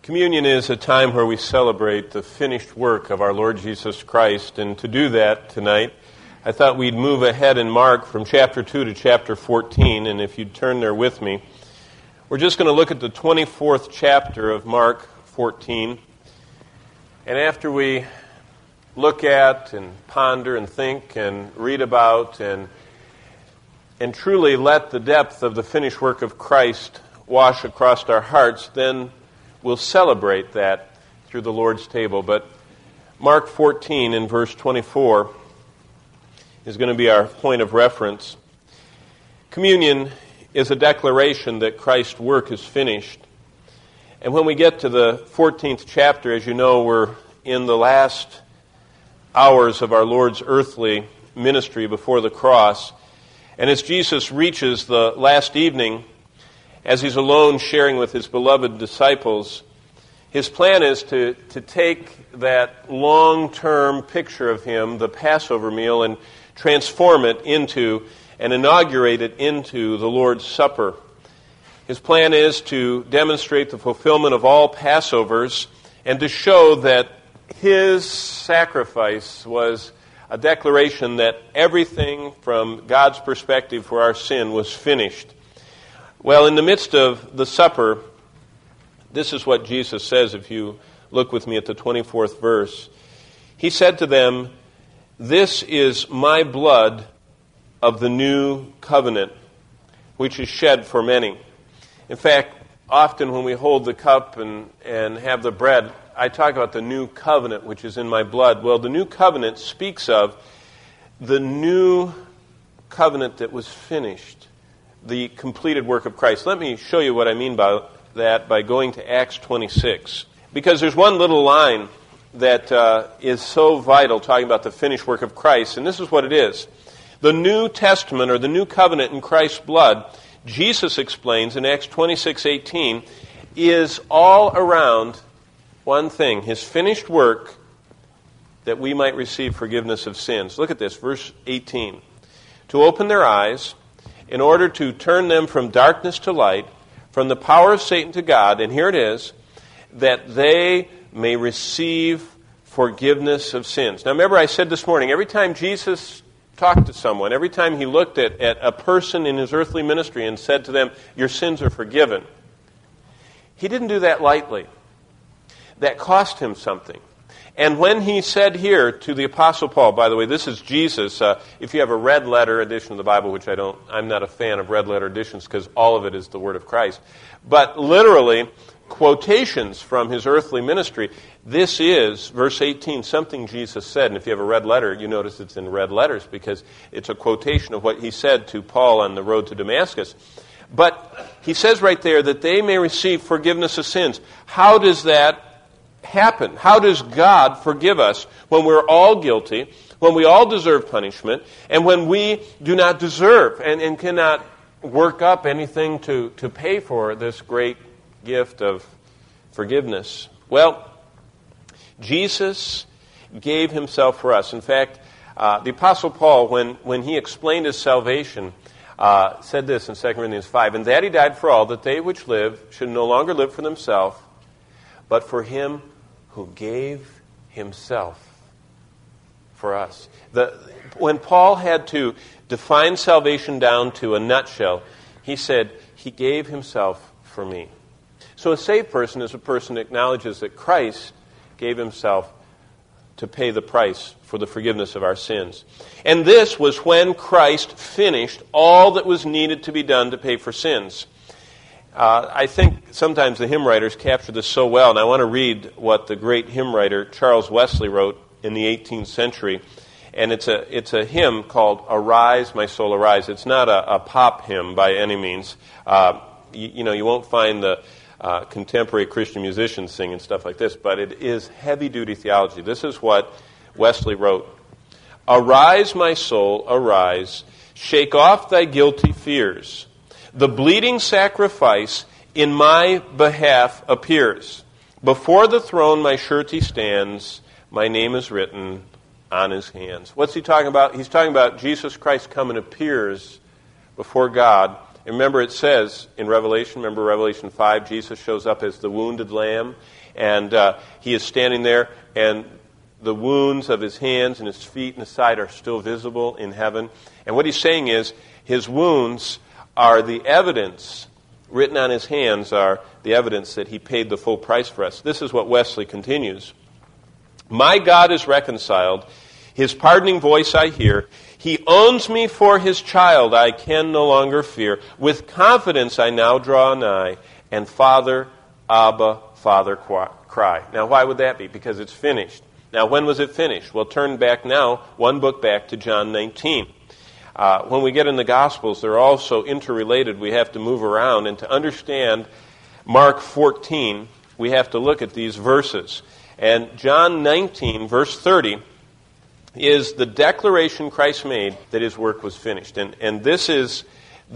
Communion is a time where we celebrate the finished work of our Lord Jesus Christ, and to do that tonight, I thought we'd move ahead in Mark from chapter 2 to chapter 14, and if you'd turn there with me, we're just going to look at the 24th chapter of Mark 14, and after we look at and ponder and think and read about and truly let the depth of the finished work of Christ wash across our hearts, then we'll celebrate that through the Lord's table. But Mark 14 in verse 24 is going to be our point of reference. Communion is a declaration that Christ's work is finished. And when we get to the 14th chapter, as you know, we're in the last hours of our Lord's earthly ministry before the cross. And as Jesus reaches the last evening, as he's alone sharing with his beloved disciples, his plan is to take that long-term picture of him, the Passover meal, and transform it into and inaugurate it into the Lord's Supper. His plan is to demonstrate the fulfillment of all Passovers and to show that his sacrifice was a declaration that everything from God's perspective for our sin was finished. Well, in the midst of the supper, this is what Jesus says if you look with me at the 24th verse. He said to them, "This is my blood of the new covenant, which is shed for many." In fact, often when we hold the cup and have the bread, I talk about the new covenant, which is in my blood. Well, the new covenant speaks of the new covenant that was finished, the completed work of Christ. Let me show you what I mean by that by going to Acts 26. Because there's one little line that is so vital, talking about the finished work of Christ, and this is what it is. The New Testament, or the new covenant in Christ's blood, Jesus explains in Acts 26:18, is all around one thing, his finished work that we might receive forgiveness of sins. Look at this, verse 18. To open their eyes, in order to turn them from darkness to light, from the power of Satan to God, and here it is, that they may receive forgiveness of sins. Now remember, I said this morning, every time Jesus talked to someone, every time he looked at a person in his earthly ministry and said to them, "Your sins are forgiven," he didn't do that lightly. That cost him something. And when he said here to the Apostle Paul, by the way, this is Jesus. If you have a red letter edition of the Bible, which I'm not a fan of red letter editions because all of it is the Word of Christ. But literally, quotations from his earthly ministry. This is, verse 18, something Jesus said. And if you have a red letter, you notice it's in red letters because it's a quotation of what he said to Paul on the road to Damascus. But he says right there that they may receive forgiveness of sins. How does that happen? How does God forgive us when we're all guilty, when we all deserve punishment, and when we do not deserve and cannot work up anything to pay for this great gift of forgiveness? Well, Jesus gave himself for us. In fact, the Apostle Paul, when he explained his salvation, said this in 2 Corinthians 5, "And that he died for all, that they which live should no longer live for themselves, but for him who gave himself for us." When Paul had to define salvation down to a nutshell, he said, "He gave himself for me." So a saved person is a person that acknowledges that Christ gave himself to pay the price for the forgiveness of our sins. And this was when Christ finished all that was needed to be done to pay for sins. I think sometimes the hymn writers capture this so well, and I want to read what the great hymn writer Charles Wesley wrote in the 18th century. And it's a hymn called "Arise, My Soul, Arise." It's not a pop hymn by any means. You won't find the contemporary Christian musicians singing stuff like this, but it is heavy-duty theology. This is what Wesley wrote. "Arise, my soul, arise. Shake off thy guilty fears. The bleeding sacrifice in my behalf appears. Before the throne my surety stands. My name is written on his hands." What's he talking about? He's talking about Jesus Christ come and appears before God Remember it says in Revelation 5, Jesus shows up as the wounded lamb, and he is standing there, and the wounds of his hands and his feet and his side are still visible in heaven. And what he's saying is, his wounds are the evidence, written on his hands are the evidence that he paid the full price for us. This is what Wesley continues. My God is reconciled. His pardoning voice I hear. He owns me for his child. I can no longer fear. With confidence I now draw nigh. And Father, Abba, Father, cry. Now why would that be? Because it's finished. Now when was it finished? Well, turn back now, one book back to John 19. When we get in the Gospels, they're all so interrelated, we have to move around. And to understand Mark 14, we have to look at these verses. And John 19, verse 30, is the declaration Christ made that his work was finished. And this is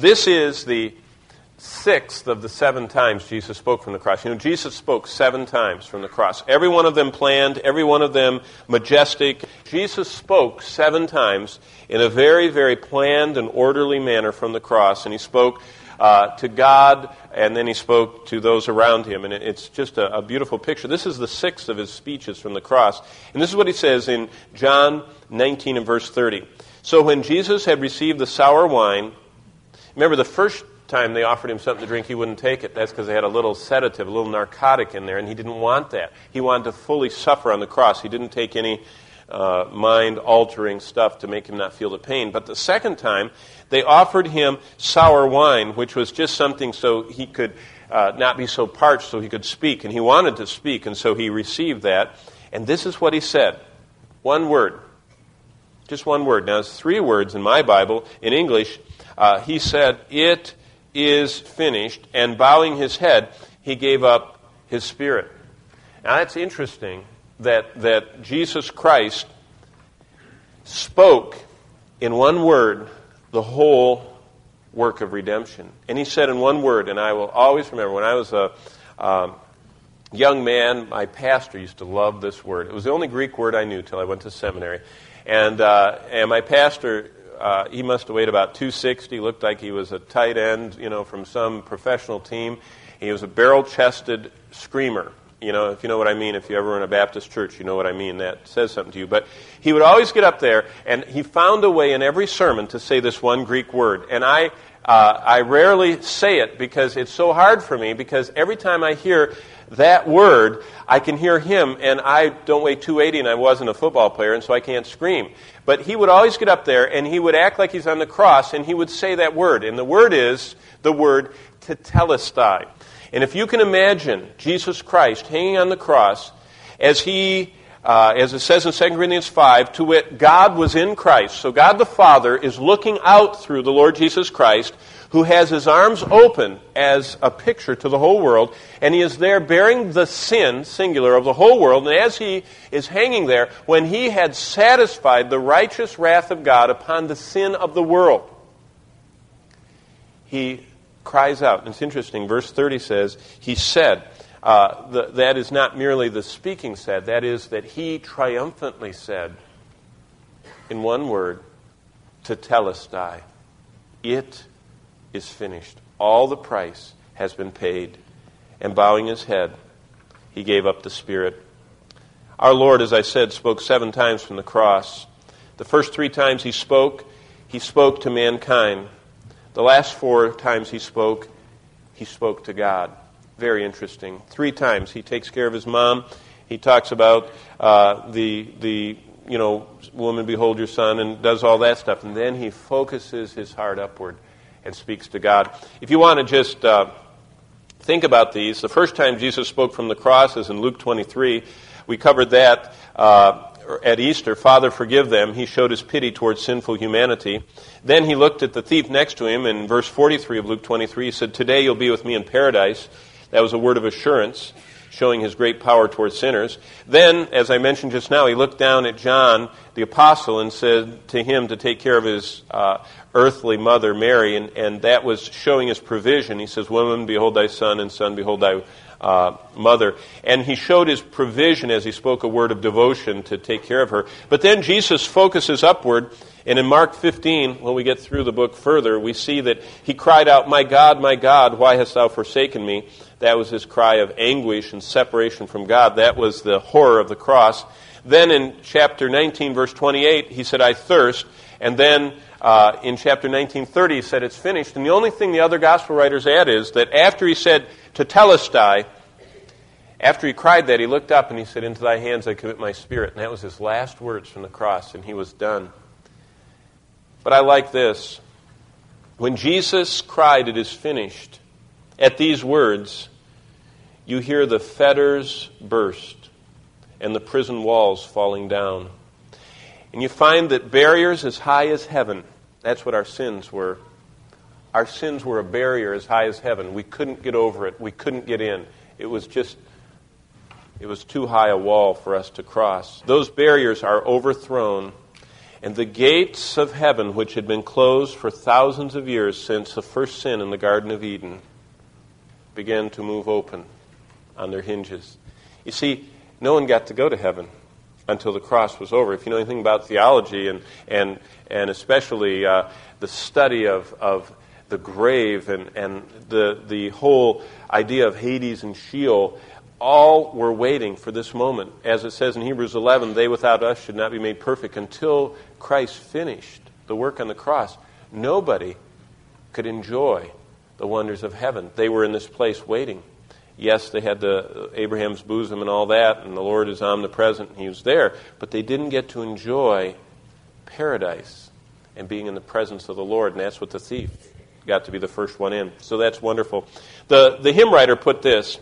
the sixth of the 7 times Jesus spoke from the cross. You know, Jesus spoke 7 times from the cross. Every one of them planned, every one of them majestic. Jesus spoke 7 times in a very, very planned and orderly manner from the cross. And he spoke to God, and then he spoke to those around him. And it's just a beautiful picture. This is the 6th of his speeches from the cross. And this is what he says in John 19 and verse 30. So when Jesus had received the sour wine, remember the first time they offered him something to drink, he wouldn't take it. That's because they had a little sedative, a little narcotic in there, and he didn't want that. He wanted to fully suffer on the cross. He didn't take any mind-altering stuff to make him not feel the pain. But the second time, they offered him sour wine, which was just something so he could not be so parched, so he could speak. And he wanted to speak, and so he received that. And this is what he said. One word. Just one word. Now, it's 3 words in my Bible. In English, he said, "It is finished," and bowing his head, he gave up his spirit. Now that's interesting that Jesus Christ spoke in one word the whole work of redemption. And he said in one word, and I will always remember, when I was a young man, my pastor used to love this word. It was the only Greek word I knew till I went to seminary. And my pastor, he must have weighed about 260, looked like he was a tight end, from some professional team. He was a barrel-chested screamer. If you know what I mean, if you ever were in a Baptist church, you know what I mean. That says something to you. But he would always get up there, and he found a way in every sermon to say this one Greek word. And I rarely say it because it's so hard for me, because every time I hear that word, I can hear him, and I don't weigh 280, and I wasn't a football player, and so I can't scream. But he would always get up there, and he would act like he's on the cross, and he would say that word. And the word is the word tetelestai. And if you can imagine Jesus Christ hanging on the cross, as it says in 2 Corinthians 5, to wit, God was in Christ. So God the Father is looking out through the Lord Jesus Christ, who has his arms open as a picture to the whole world, and he is there bearing the sin, singular, of the whole world. And as he is hanging there, when he had satisfied the righteous wrath of God upon the sin of the world, he cries out. And it's interesting, verse 30 says, he said, that is not merely the speaking said, that is that he triumphantly said, in one word, tetelestai, it is finished. All the price has been paid. And bowing his head, he gave up the spirit. Our Lord, as I said, spoke 7 times from the cross. The first 3 times he spoke to mankind. The last 4 times he spoke to God. Very interesting. 3 times he takes care of his mom. He talks about the woman, behold your son, and does all that stuff. And then he focuses his heart upward and speaks to God. If you want to just think about these, the first time Jesus spoke from the cross is in Luke 23. We covered that at Easter. Father, forgive them. He showed his pity towards sinful humanity. Then he looked at the thief next to him. In verse 43 of Luke 23, he said, today you'll be with me in paradise. That was a word of assurance, showing his great power towards sinners. Then, as I mentioned just now, he looked down at John, the apostle, and said to him to take care of his earthly mother, Mary, and that was showing his provision. He says, woman, behold thy son, and son, behold thy mother. And he showed his provision as he spoke a word of devotion to take care of her. But then Jesus focuses upward, And in Mark 15, when we get through the book further, we see that he cried out, my God, why hast thou forsaken me? That was his cry of anguish and separation from God. That was the horror of the cross. Then in chapter 19, verse 28, he said, I thirst. And then in chapter 19:30, he said, it's finished. And the only thing the other gospel writers add is that after he said, tetelestai, after he cried that, he looked up and he said, into thy hands I commit my spirit. And that was his last words from the cross, and he was done. But I like this. When Jesus cried, it is finished, at these words, you hear the fetters burst and the prison walls falling down. And you find that barriers as high as heaven, that's what our sins were. Our sins were a barrier as high as heaven. We couldn't get over it. We couldn't get in. It was too high a wall for us to cross. Those barriers are overthrown, and the gates of heaven, which had been closed for thousands of years since the first sin in the Garden of Eden, began to move open on their hinges. You see, no one got to go to heaven until the cross was over. If you know anything about theology and especially the study of the grave and the whole idea of Hades and Sheol, all were waiting for this moment. As it says in Hebrews 11, they without us should not be made perfect until Christ finished the work on the cross. Nobody could enjoy the wonders of heaven. They were in this place waiting. Yes, they had the Abraham's bosom and all that, and the Lord is omnipresent, and he was there, but they didn't get to enjoy paradise and being in the presence of the Lord, and that's what the thief got to be the first one in. So that's wonderful. The hymn writer put this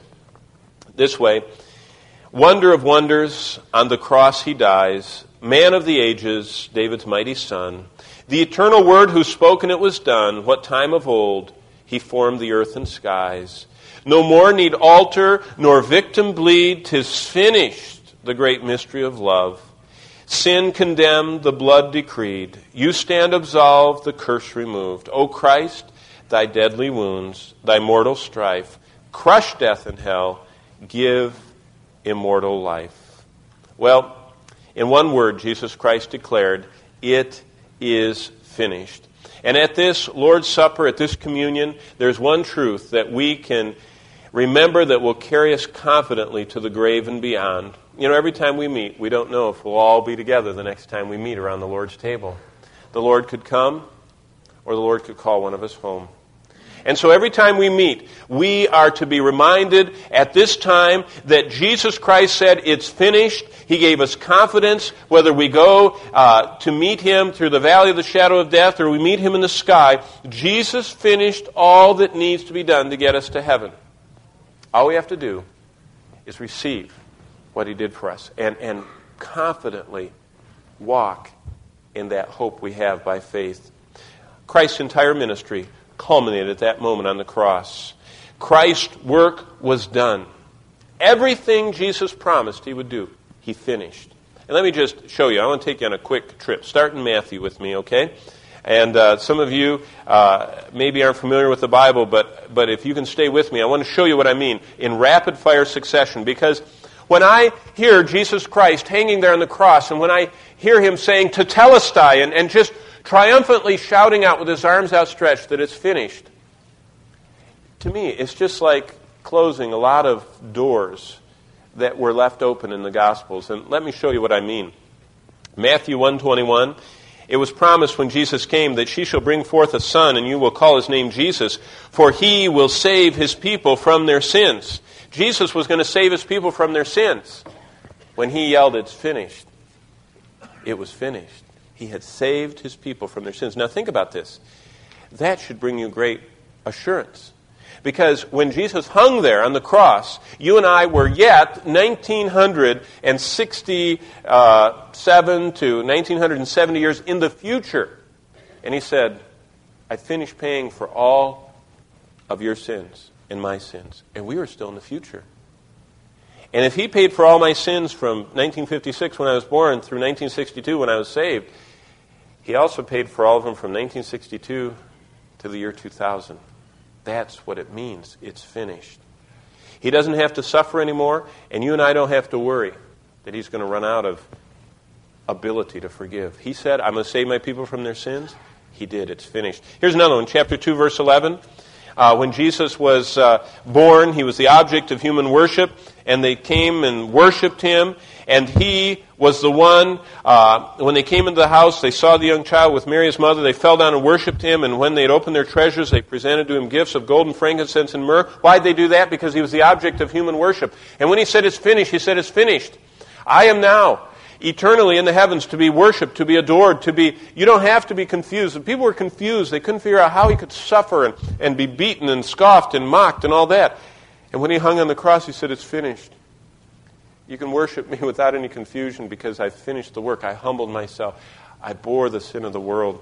way, wonder of wonders, on the cross he dies, man of the ages, David's mighty son, the eternal word who spoke and it was done, what time of old he formed the earth and skies. No more need altar nor victim bleed, 'tis finished, the great mystery of love. Sin condemned, the blood decreed, you stand absolved, the curse removed. O Christ, thy deadly wounds, thy mortal strife, crush death and hell, give immortal life. Well, in one word, Jesus Christ declared, it is finished. And at this Lord's Supper, at this communion, there's one truth that we can remember that will carry us confidently to the grave and beyond. You know, every time we meet, we don't know if we'll all be together the next time we meet around the Lord's table. The Lord could come, or the Lord could call one of us home. And so every time we meet, we are to be reminded at this time that Jesus Christ said, it's finished. He gave us confidence, whether we go to meet him through the valley of the shadow of death or we meet him in the sky. Jesus finished all that needs to be done to get us to heaven. All we have to do is receive what he did for us and confidently walk in that hope we have by faith. Christ's entire ministry culminated at that moment on the cross. Christ's work was done. Everything Jesus promised he would do, he finished. And let me just show you. I want to take you on a quick trip. Start in Matthew with me, okay? And some of you maybe aren't familiar with the Bible, but if you can stay with me, I want to show you what I mean in rapid-fire succession. Because when I hear Jesus Christ hanging there on the cross, and when I hear him saying, tetelestai, and just triumphantly shouting out with his arms outstretched that it's finished, to me, it's just like closing a lot of doors that were left open in the Gospels. And let me show you what I mean. Matthew 1:21, it was promised when Jesus came that she shall bring forth a son, and you will call his name Jesus, for he will save his people from their sins. Jesus was going to save his people from their sins. When he yelled, it's finished, it was finished. He had saved his people from their sins. Now think about this. That should bring you great assurance. Because when Jesus hung there on the cross, you and I were yet 1967 to 1970 years in the future. And he said, I finished paying for all of your sins and my sins. And we were still in the future. And if he paid for all my sins from 1956 when I was born through 1962 when I was saved, he also paid for all of them from 1962 to the year 2000. That's what it means. It's finished. He doesn't have to suffer anymore, and you and I don't have to worry that he's going to run out of ability to forgive. He said, I'm going to save my people from their sins. He did. It's finished. Here's another one, chapter 2, verse 11. When Jesus was born, he was the object of human worship, and they came and worshipped him, and he was the one, when they came into the house, they saw the young child with Mary, his mother, they fell down and worshipped him, and when they had opened their treasures, they presented to him gifts of gold and frankincense and myrrh. Why'd they do that? Because he was the object of human worship. And when he said it's finished, he said it's finished. I am now eternally in the heavens to be worshipped, to be adored, to be... You don't have to be confused. And people were confused. They couldn't figure out how he could suffer and be beaten and scoffed and mocked and all that. And when he hung on the cross, he said, it's finished. You can worship me without any confusion because I finished the work. I humbled myself. I bore the sin of the world.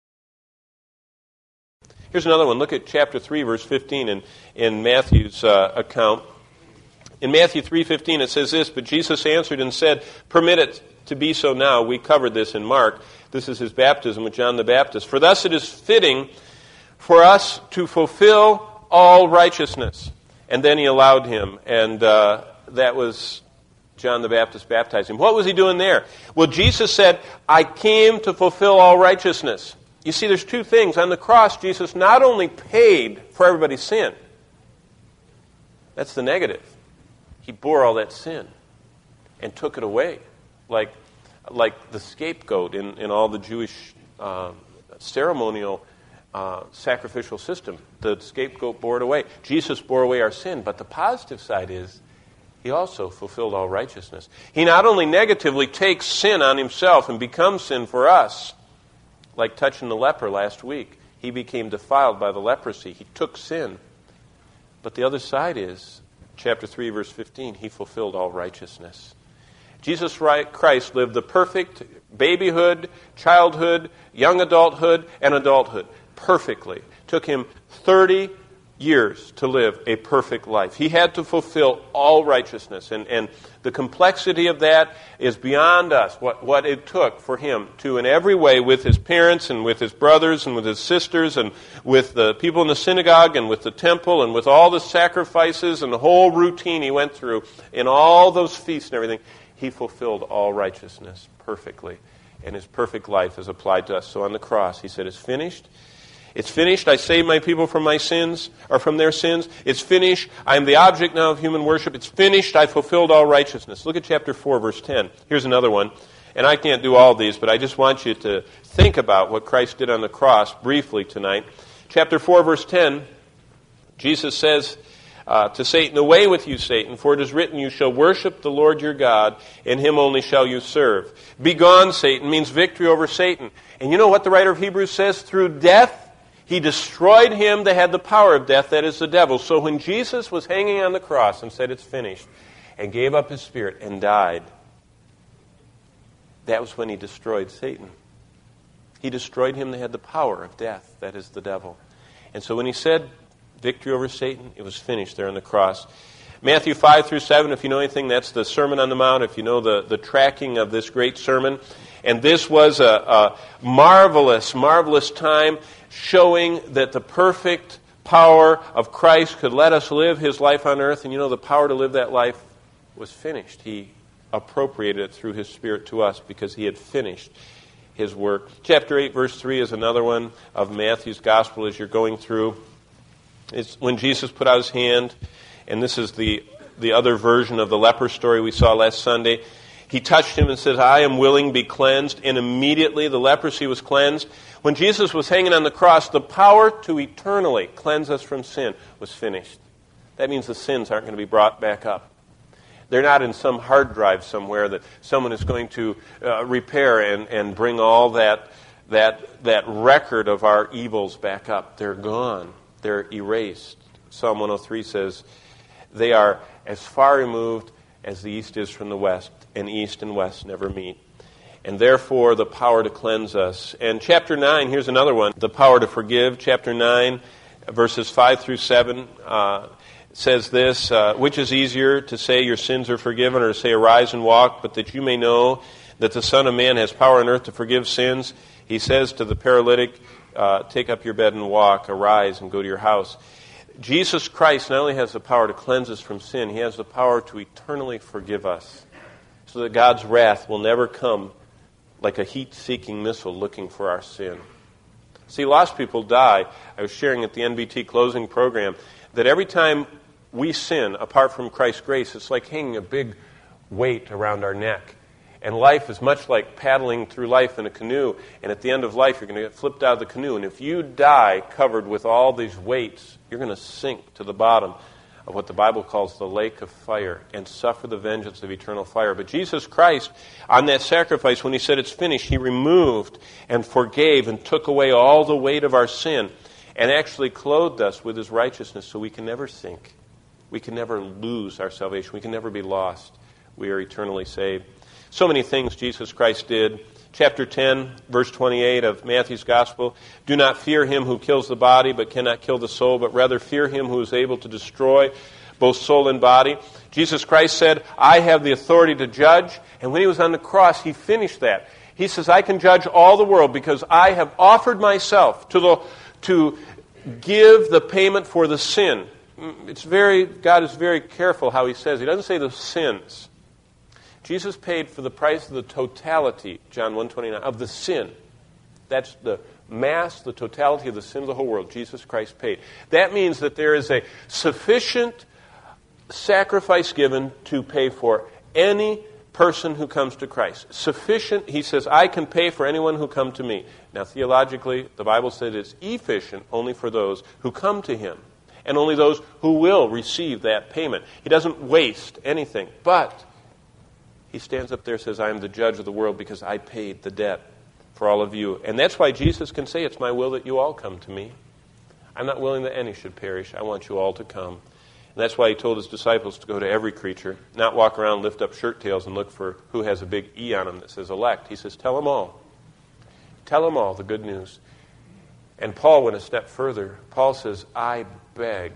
Here's another one. Look at chapter 3, verse 15 in Matthew's account. In Matthew 3:15 it says this, but Jesus answered and said, permit it to be so now. We covered this in Mark. This is his baptism with John the Baptist. For thus it is fitting for us to fulfill all righteousness. And then he allowed him, and that was John the Baptist baptized him. What was he doing there? Well, Jesus said, I came to fulfill all righteousness. You see, there's two things. On the cross, Jesus not only paid for everybody's sin. That's the negative. He bore all that sin and took it away, like the scapegoat in all the Jewish ceremonial sacrificial system. The scapegoat bore it away. Jesus bore away our sin, but the positive side is he also fulfilled all righteousness. He not only negatively takes sin on himself and becomes sin for us, like touching the leper last week. He became defiled by the leprosy. He took sin. But the other side is, chapter 3, verse 15, he fulfilled all righteousness. Jesus Christ lived the perfect babyhood, childhood, young adulthood, and adulthood perfectly. Took him 30 years to live a perfect life. He had to fulfill all righteousness. And the complexity of that is beyond us, what it took for him to, in every way, with his parents and with his brothers and with his sisters and with the people in the synagogue and with the temple and with all the sacrifices and the whole routine he went through, in all those feasts and everything, he fulfilled all righteousness perfectly. And his perfect life is applied to us. So on the cross, he said, it's finished. It's finished. I saved my people from my sins, or from their sins. It's finished. I am the object now of human worship. It's finished. I fulfilled all righteousness. Look at chapter 4, verse 10. Here's another one. And I can't do all these, but I just want you to think about what Christ did on the cross briefly tonight. Chapter 4, verse 10, Jesus says to Satan, away with you, Satan, for it is written, you shall worship the Lord your God, and him only shall you serve. Begone, Satan, means victory over Satan. And you know what the writer of Hebrews says? Through death, he destroyed him that had the power of death, that is the devil. So when Jesus was hanging on the cross and said it's finished, and gave up his spirit and died, that was when he destroyed Satan. He destroyed him that had the power of death, that is the devil. And so when he said victory over Satan, it was finished there on the cross. Matthew 5 through 7, if you know anything, that's the Sermon on the Mount, if you know the tracking of this great sermon. And this was a marvelous, marvelous time showing that the perfect power of Christ could let us live his life on earth. And you know, the power to live that life was finished. He appropriated it through his Spirit to us because he had finished his work. Chapter 8, verse 3 is another one of Matthew's Gospel as you're going through. It's when Jesus put out his hand, and this is the other version of the leper story we saw last Sunday. He touched him and said, I am willing, be cleansed. And immediately the leprosy was cleansed. When Jesus was hanging on the cross, the power to eternally cleanse us from sin was finished. That means the sins aren't going to be brought back up. They're not in some hard drive somewhere that someone is going to repair and bring all that record of our evils back up. They're gone. They're erased. Psalm 103 says, they are as far removed as the east is from the west, and east and west never meet. And therefore, the power to cleanse us. And chapter 9, here's another one, the power to forgive. Chapter 9, verses 5 through 7 says this, which is easier, to say your sins are forgiven, or to say arise and walk, but that you may know that the Son of Man has power on earth to forgive sins. He says to the paralytic, take up your bed and walk, arise and go to your house. Jesus Christ not only has the power to cleanse us from sin, he has the power to eternally forgive us, so that God's wrath will never come like a heat-seeking missile looking for our sin. See, lost people die. I was sharing at the NBT closing program that every time we sin apart from Christ's grace, it's like hanging a big weight around our neck. And life is much like paddling through life in a canoe, and at the end of life, you're going to get flipped out of the canoe. And if you die covered with all these weights, you're going to sink to the bottom of what the Bible calls the lake of fire and suffer the vengeance of eternal fire. But Jesus Christ, on that sacrifice, when he said it's finished, he removed and forgave and took away all the weight of our sin and actually clothed us with his righteousness so we can never sink. We can never lose our salvation. We can never be lost. We are eternally saved. So many things Jesus Christ did. Chapter 10, verse 28 of Matthew's Gospel. Do not fear him who kills the body but cannot kill the soul, but rather fear him who is able to destroy both soul and body. Jesus Christ said, I have the authority to judge. And when he was on the cross, he finished that. He says, I can judge all the world because I have offered myself to give the payment for the sin. God is very careful how he says. He doesn't say the sins. Jesus paid for the price of the totality, John 1:29, of the sin. That's the mass, the totality of the sin of the whole world. Jesus Christ paid. That means that there is a sufficient sacrifice given to pay for any person who comes to Christ. Sufficient, he says, I can pay for anyone who come to me. Now, theologically, the Bible said it's efficient only for those who come to him, and only those who will receive that payment. He doesn't waste anything, but he stands up there and says, I am the judge of the world because I paid the debt for all of you. And that's why Jesus can say, it's my will that you all come to me. I'm not willing that any should perish. I want you all to come. And that's why he told his disciples to go to every creature, not walk around, lift up shirt tails, and look for who has a big E on them that says elect. He says, tell them all. Tell them all the good news. And Paul went a step further. Paul says, I beg.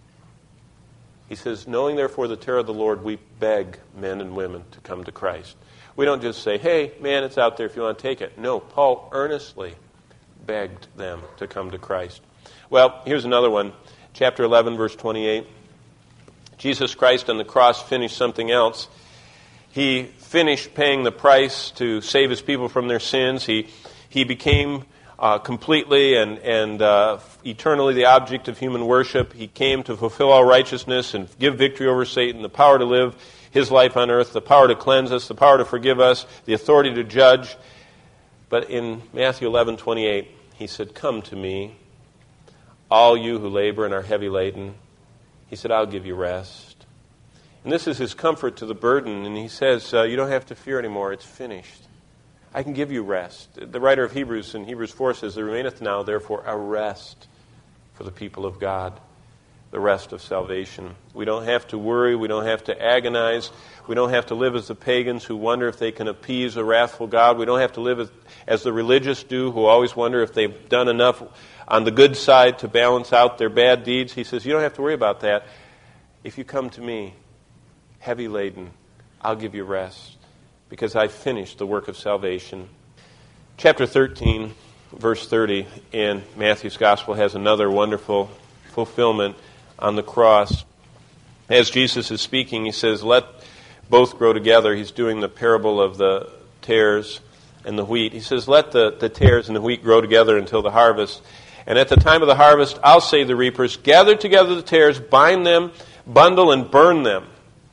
He says, knowing therefore the terror of the Lord, we beg men and women to come to Christ. We don't just say, hey, man, it's out there if you want to take it. No, Paul earnestly begged them to come to Christ. Well, here's another one. Chapter 11, verse 28. Jesus Christ on the cross finished something else. He finished paying the price to save his people from their sins. He became completely and eternally the object of human worship. He came to fulfill all righteousness and give victory over Satan, the power to live his life on earth, the power to cleanse us, the power to forgive us, the authority to judge. But in Matthew 11:28, he said, come to me, all you who labor and are heavy laden. He said, I'll give you rest. And this is his comfort to the burden. And he says, you don't have to fear anymore. It's finished. I can give you rest. The writer of Hebrews in Hebrews 4 says, there remaineth now, therefore, a rest for the people of God, the rest of salvation. We don't have to worry. We don't have to agonize. We don't have to live as the pagans who wonder if they can appease a wrathful God. We don't have to live as the religious do, who always wonder if they've done enough on the good side to balance out their bad deeds. He says, you don't have to worry about that. If you come to me, heavy laden, I'll give you rest, because I've finished the work of salvation. Chapter 13, verse 30 in Matthew's Gospel has another wonderful fulfillment on the cross. As Jesus is speaking, he says, let both grow together. He's doing the parable of the tares and the wheat. He says, let the tares and the wheat grow together until the harvest. And at the time of the harvest, I'll say to the reapers, gather together the tares, bind them, bundle, and burn them.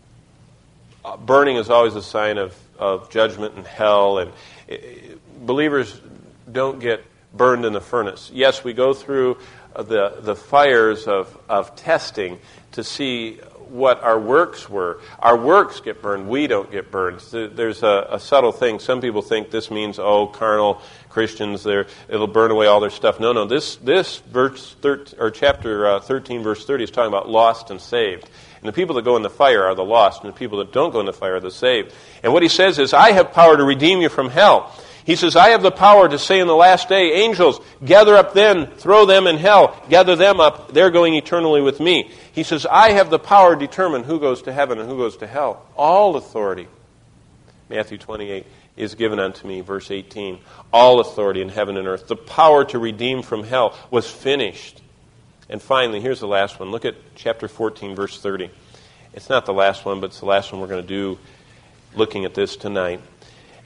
Burning is always a sign of judgment and hell, and believers don't get burned in the furnace. Yes, we go through the fires of testing to see what our works were. Our works get burned. We don't get burned. There's a subtle thing. Some people think this means, carnal Christians, it'll burn away all their stuff. No. This verse chapter 13, verse 30 is talking about lost and saved. And the people that go in the fire are the lost, and the people that don't go in the fire are the saved. And what he says is, I have power to redeem you from hell. He says, I have the power to say in the last day, angels, gather up then, throw them in hell, gather them up, they're going eternally with me. He says, I have the power to determine who goes to heaven and who goes to hell. All authority, Matthew 28, is given unto me, verse 18. All authority in heaven and earth. The power to redeem from hell was finished. And finally, here's the last one. Look at chapter 14, verse 30. It's not the last one, but it's the last one we're going to do looking at this tonight.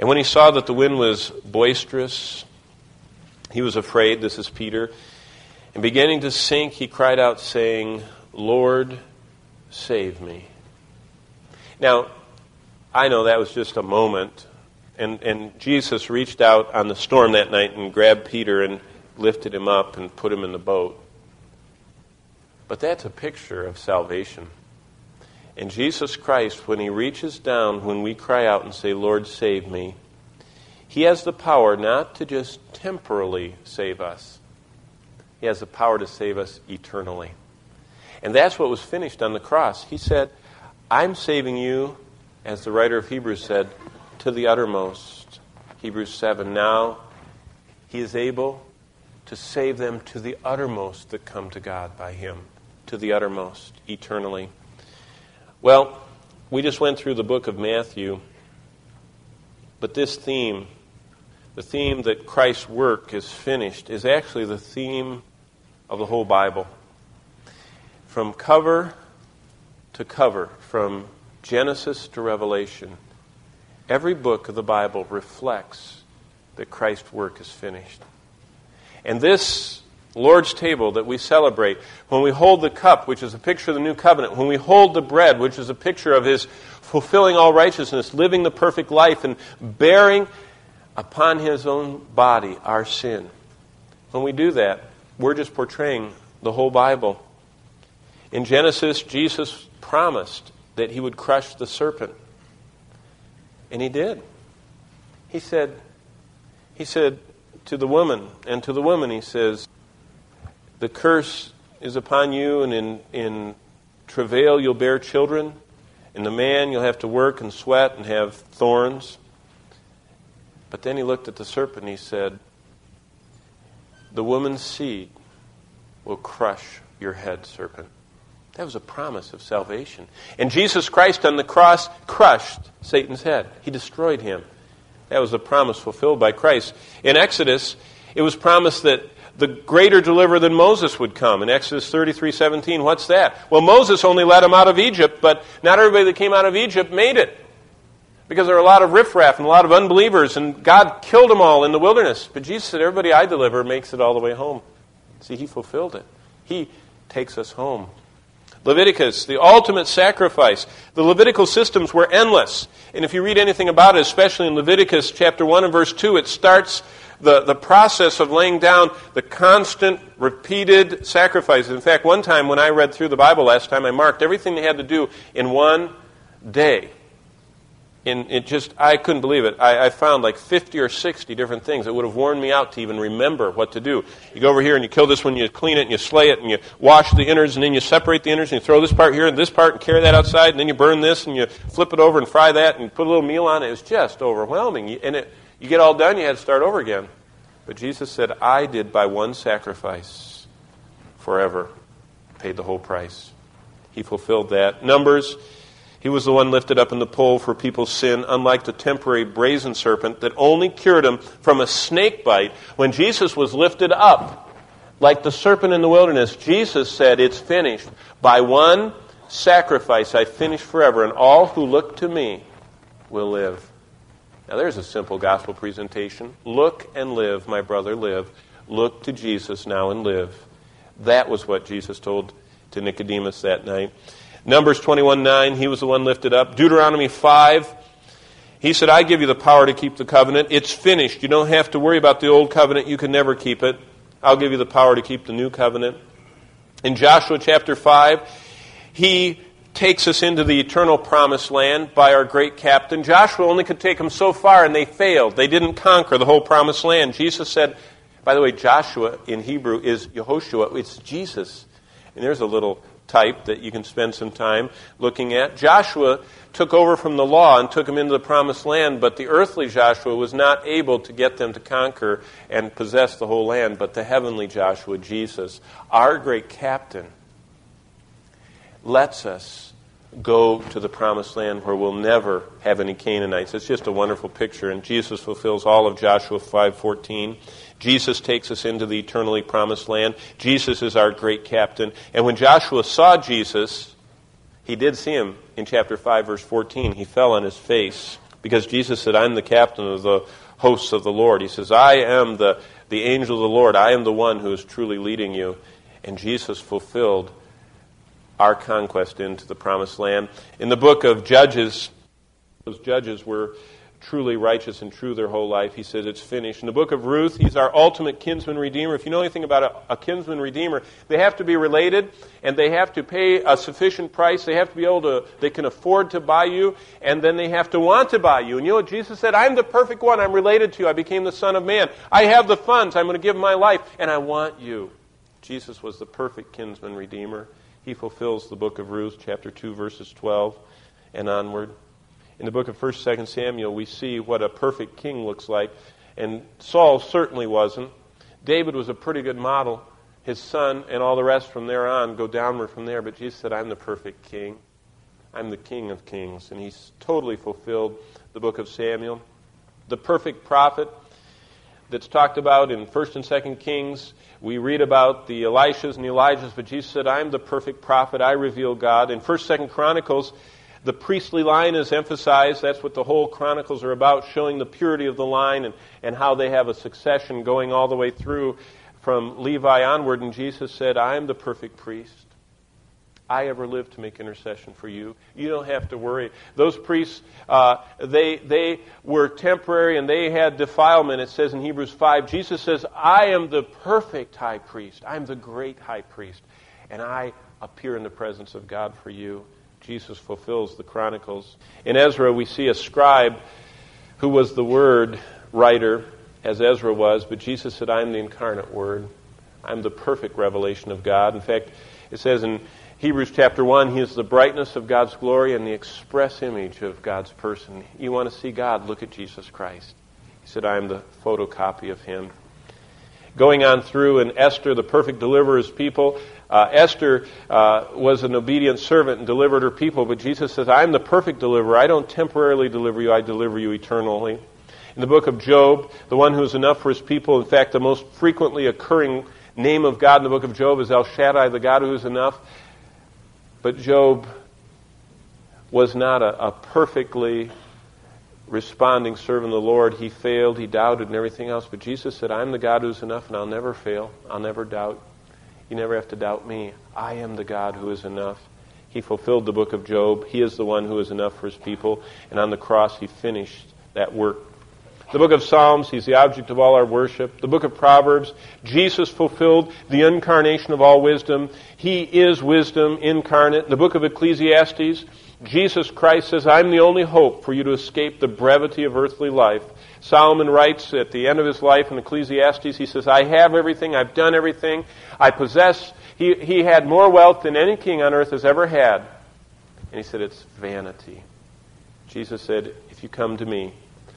And when he saw that the wind was boisterous, he was afraid. This is Peter. And beginning to sink, he cried out, saying, Lord, save me. Now, I know that was just a moment. And Jesus reached out on the storm that night and grabbed Peter and lifted him up and put him in the boat. But that's a picture of salvation. And Jesus Christ, when he reaches down, when we cry out and say, Lord, save me, he has the power not to just temporarily save us. He has the power to save us eternally. And that's what was finished on the cross. He said, I'm saving you, as the writer of Hebrews said, to the uttermost. Hebrews 7. Now he is able to save them to the uttermost that come to God by him. To the uttermost, eternally. Well, we just went through the book of Matthew, but this theme, the theme that Christ's work is finished, is actually the theme of the whole Bible. From cover to cover, from Genesis to Revelation, every book of the Bible reflects that Christ's work is finished. And this Lord's table that we celebrate, when we hold the cup, which is a picture of the new covenant, when we hold the bread, which is a picture of his fulfilling all righteousness, living the perfect life, and bearing upon his own body our sin. When we do that, we're just portraying the whole Bible. In Genesis, Jesus promised that he would crush the serpent. And he did. He said to the woman, he says, the curse is upon you, and in travail you'll bear children. And the man, you'll have to work and sweat and have thorns. But then he looked at the serpent and he said, the woman's seed will crush your head, serpent. That was a promise of salvation. And Jesus Christ on the cross crushed Satan's head. He destroyed him. That was a promise fulfilled by Christ. In Exodus, it was promised that the greater deliverer than Moses would come. In Exodus 33:17, what's that? Well, Moses only led them out of Egypt, but not everybody that came out of Egypt made it. Because there were a lot of riffraff and a lot of unbelievers, and God killed them all in the wilderness. But Jesus said, everybody I deliver makes it all the way home. See, he fulfilled it. He takes us home. Leviticus, the ultimate sacrifice. The Levitical systems were endless. And if you read anything about it, especially in Leviticus chapter 1 and verse 2, it starts the process of laying down the constant, repeated sacrifices. In fact, one time when I read through the Bible last time, I marked everything they had to do in one day. And I couldn't believe it. I found like 50 or 60 different things that would have worn me out to even remember what to do. You go over here and you kill this one, you clean it and you slay it and you wash the innards and then you separate the innards and you throw this part here and this part and carry that outside and then you burn this and you flip it over and fry that and put a little meal on it. It was just overwhelming. And you get all done, you had to start over again. But Jesus said, I did by one sacrifice forever, paid the whole price. He fulfilled that. Numbers, he was the one lifted up in the pole for people's sin, unlike the temporary brazen serpent that only cured him from a snake bite. When Jesus was lifted up, like the serpent in the wilderness, Jesus said, it's finished. By one sacrifice I finished forever, and all who look to me will live. Now there's a simple gospel presentation. Look and live, my brother, live. Look to Jesus now and live. That was what Jesus told to Nicodemus that night. Numbers 21:9, he was the one lifted up. Deuteronomy 5, he said, I give you the power to keep the covenant. It's finished. You don't have to worry about the old covenant. You can never keep it. I'll give you the power to keep the new covenant. In Joshua chapter 5, he takes us into the eternal promised land by our great captain. Joshua only could take them so far, and they failed. They didn't conquer the whole promised land. Jesus said, by the way, Joshua in Hebrew is Yehoshua. It's Jesus. And there's a little type that you can spend some time looking at. Joshua took over from the law and took them into the promised land, but the earthly Joshua was not able to get them to conquer and possess the whole land, but the heavenly Joshua, Jesus, our great captain, lets us go to the promised land where we'll never have any Canaanites. It's just a wonderful picture, and Jesus fulfills all of Joshua 5:14. Jesus takes us into the eternally promised land. Jesus is our great captain. And when Joshua saw Jesus, he did see him in chapter 5, verse 14. He fell on his face Because Jesus said, I'm the captain of the hosts of the Lord. He says, I am the angel of the Lord. I am the one who is truly leading you. And Jesus fulfilled our conquest into the promised land. In the book of Judges, those judges were truly righteous and true their whole life. He says it's finished. In the book of Ruth, he's our ultimate kinsman redeemer. If you know anything about a kinsman redeemer, they have to be related and they have to pay a sufficient price. They have to be able to, they can afford to buy you, and then they have to want to buy you. And you know what Jesus said? I'm the perfect one. I'm related to you. I became the Son of Man. I have the funds. I'm going to give my life, and I want you. Jesus was the perfect kinsman redeemer. He fulfills the book of Ruth, chapter 2, verses 12 and onward. In the book of 1st, 2nd Samuel, we see what a perfect king looks like. And Saul certainly wasn't. David was a pretty good model. His son and all the rest from there on go downward from there. But Jesus said, I'm the perfect king. I'm the King of kings. And he's totally fulfilled the book of Samuel. The perfect prophet that's talked about in 1st and 2nd Kings. We read about the Elishas and the Elijahs. But Jesus said, I'm the perfect prophet. I reveal God. In 1st, 2nd Chronicles, the priestly line is emphasized. That's what the whole Chronicles are about, showing the purity of the line and how they have a succession going all the way through from Levi onward. And Jesus said, I am the perfect priest. I ever lived to make intercession for you. You don't have to worry. Those priests, they were temporary and they had defilement. It says in Hebrews 5, Jesus says, I am the perfect high priest. I am the great high priest. And I appear in the presence of God for you. Jesus fulfills the Chronicles. In Ezra, we see a scribe who was the word writer, as Ezra was, but Jesus said, I am the incarnate word. I'm the perfect revelation of God. In fact, it says in Hebrews chapter 1, He is the brightness of God's glory and the express image of God's person. You want to see God? Look at Jesus Christ. He said, I am the photocopy of Him. Going on through in Esther, the perfect deliverer's people, Esther was an obedient servant and delivered her people, but Jesus says, I am the perfect deliverer. I don't temporarily deliver you, I deliver you eternally. In the book of Job, the one who is enough for his people, in fact, the most frequently occurring name of God in the book of Job is El Shaddai, the God who is enough. But Job was not a perfectly responding servant of the Lord. He failed, he doubted, and everything else. But Jesus said, I'm the God who's enough, and I'll never fail. I'll never doubt. You never have to doubt me. I am the God who is enough. He fulfilled the book of Job. He is the one who is enough for His people. And on the cross, He finished that work. The book of Psalms, He's the object of all our worship. The book of Proverbs, Jesus fulfilled the incarnation of all wisdom. He is wisdom incarnate. The book of Ecclesiastes, Jesus Christ says, I'm the only hope for you to escape the brevity of earthly life. Solomon writes at the end of his life in Ecclesiastes, he says, I have everything, I've done everything, I possess. He had more wealth than any king on earth has ever had. And he said, it's vanity. Jesus said, if you come to me,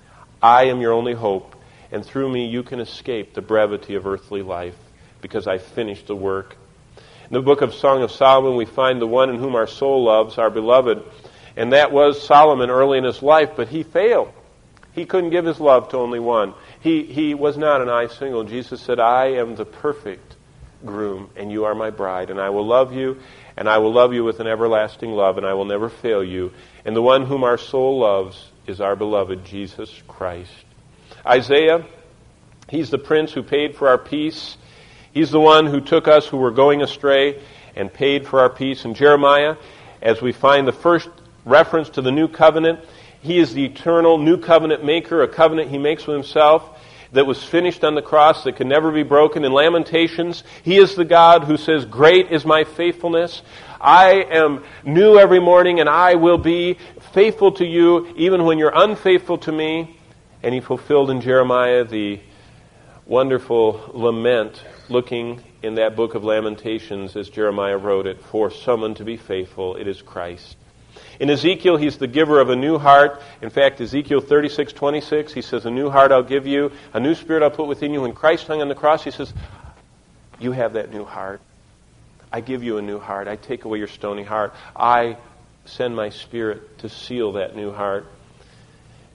I am your only hope, and through me you can escape the brevity of earthly life, because I finished the work. In the book of Song of Solomon, we find the one in whom our soul loves, our beloved. And that was Solomon early in his life, but he failed. He couldn't give his love to only one. He was not an I single. Jesus said, I am the perfect groom, and you are my bride, and I will love you, and I will love you with an everlasting love, and I will never fail you. And the one whom our soul loves is our beloved Jesus Christ. Isaiah, he's the prince who paid for our peace. He's the one who took us who were going astray and paid for our peace. And Jeremiah, as we find the first reference to the new covenant, he is the eternal new covenant maker, a covenant he makes with himself that was finished on the cross, that can never be broken. In Lamentations, he is the God who says, great is my faithfulness. I am new every morning, and I will be faithful to you even when you're unfaithful to me. And he fulfilled in Jeremiah the wonderful lament, looking in that book of Lamentations as Jeremiah wrote it, for someone to be faithful, it is Christ. In Ezekiel, he's the giver of a new heart. In fact, Ezekiel 36:26, he says, a new heart I'll give you, a new spirit I'll put within you. When Christ hung on the cross, he says, you have that new heart. I give you a new heart. I take away your stony heart. I send my spirit to seal that new heart.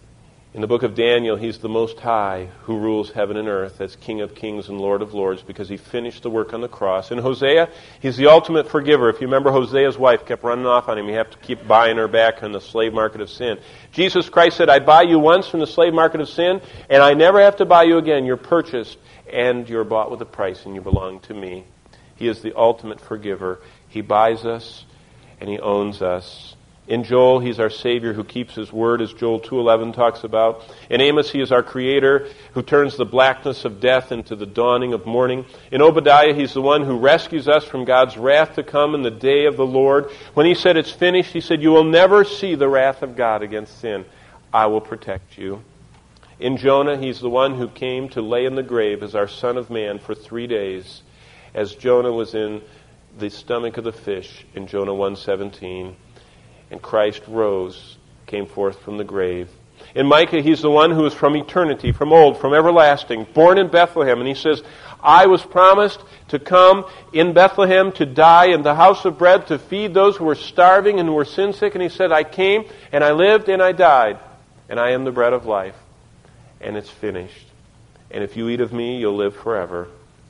In the book of Daniel, He's the Most High who rules heaven and earth as King of Kings and Lord of Lords because He finished the work on the cross. In Hosea, He's the ultimate forgiver. If you remember, Hosea's wife kept running off on him. You have to keep buying her back on the slave market of sin. Jesus Christ said, I buy you once from the slave market of sin, and I never have to buy you again. You're purchased, and you're bought with a price, and you belong to me. He is the ultimate forgiver. He buys us, and He owns us. In Joel, He's our Savior who keeps His word, as Joel 2:11 talks about. In Amos, He is our Creator who turns the blackness of death into the dawning of morning. In Obadiah, He's the one who rescues us from God's wrath to come in the day of the Lord. When He said it's finished, He said, you will never see the wrath of God against sin. I will protect you. In Jonah, He's the one who came to lay in the grave as our Son of Man for 3 days, as Jonah was in the stomach of the fish in Jonah 1:17. And Christ rose, came forth from the grave. In Micah, He's the one who is from eternity, from old, from everlasting, born in Bethlehem. And He says, I was promised to come in Bethlehem to die in the house of bread, to feed those who were starving and who were sin sick. And He said, I came and I lived and I died, and I am the bread of life. And it's finished. And if you eat of me, you'll live forever.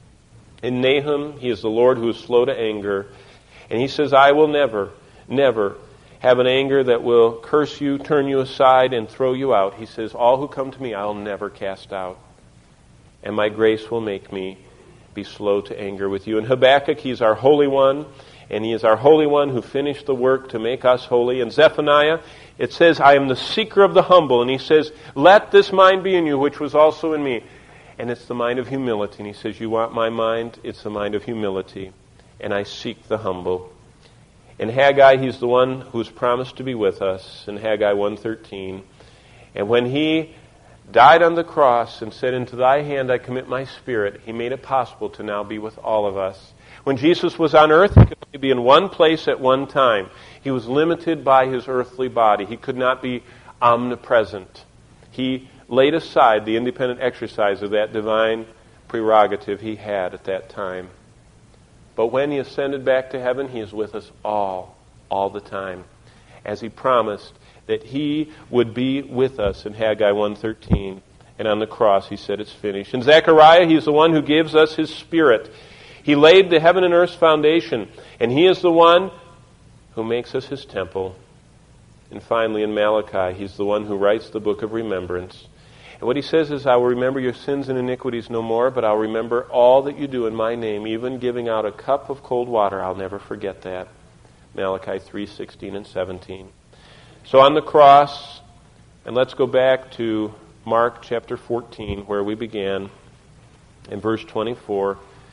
In Nahum, He is the Lord who is slow to anger. And He says, I will never, never have an anger that will curse you, turn you aside, and throw you out. He says, all who come to me, I'll never cast out. And my grace will make me be slow to anger with you. In Habakkuk, He's our Holy One, and He is our Holy One who finished the work to make us holy. In Zephaniah, it says, I am the seeker of the humble. And He says, let this mind be in you, which was also in me. And it's the mind of humility. And He says, you want my mind? It's the mind of humility. And I seek the humble. In Haggai, He's the one who's promised to be with us, in Haggai 1:13. And when He died on the cross and said, into thy hand I commit my spirit, He made it possible to now be with all of us. When Jesus was on earth, He could only be in one place at one time. He was limited by His earthly body. He could not be omnipresent. He laid aside the independent exercise of that divine prerogative He had at that time. But when He ascended back to heaven, He is with us all the time, as He promised that He would be with us in Haggai 1:13. And on the cross, He said, it's finished. In Zechariah, He's the one who gives us His Spirit. He laid the heaven and earth's foundation, and He is the one who makes us His temple. And finally, in Malachi, He's the one who writes the book of remembrance. And what He says is, I will remember your sins and iniquities no more, but I'll remember all that you do in my name, even giving out a cup of cold water. I'll never forget that. Malachi 3:16 and 17. So on the cross, and let's go back to Mark chapter 14, where we began, in verse 24.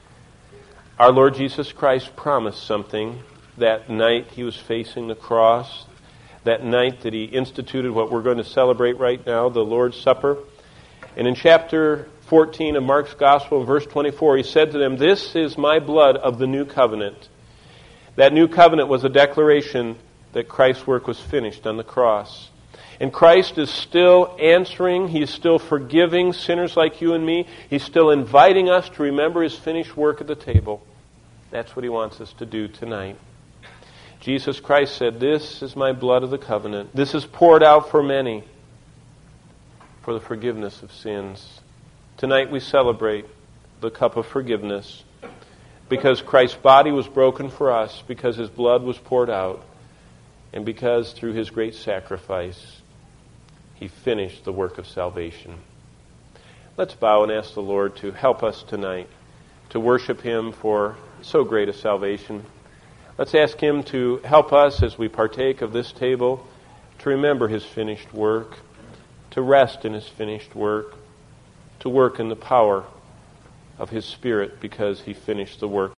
Our Lord Jesus Christ promised something that night He was facing the cross, that night that He instituted what we're going to celebrate right now, the Lord's Supper. And in chapter 14 of Mark's Gospel, in verse 24, He said to them, this is my blood of the new covenant. That new covenant was a declaration that Christ's work was finished on the cross. And Christ is still answering. He is still forgiving sinners like you and me. He's still inviting us to remember His finished work at the table. That's what He wants us to do tonight. Jesus Christ said, this is my blood of the covenant. This is poured out for many, for the forgiveness of sins. Tonight we celebrate the cup of forgiveness because Christ's body was broken for us, because His blood was poured out, and because through His great sacrifice He finished the work of salvation. Let's bow and ask the Lord to help us tonight to worship Him for so great a salvation. Let's ask Him to help us as we partake of this table to remember His finished work, to rest in His finished work, to work in the power of His Spirit because He finished the work.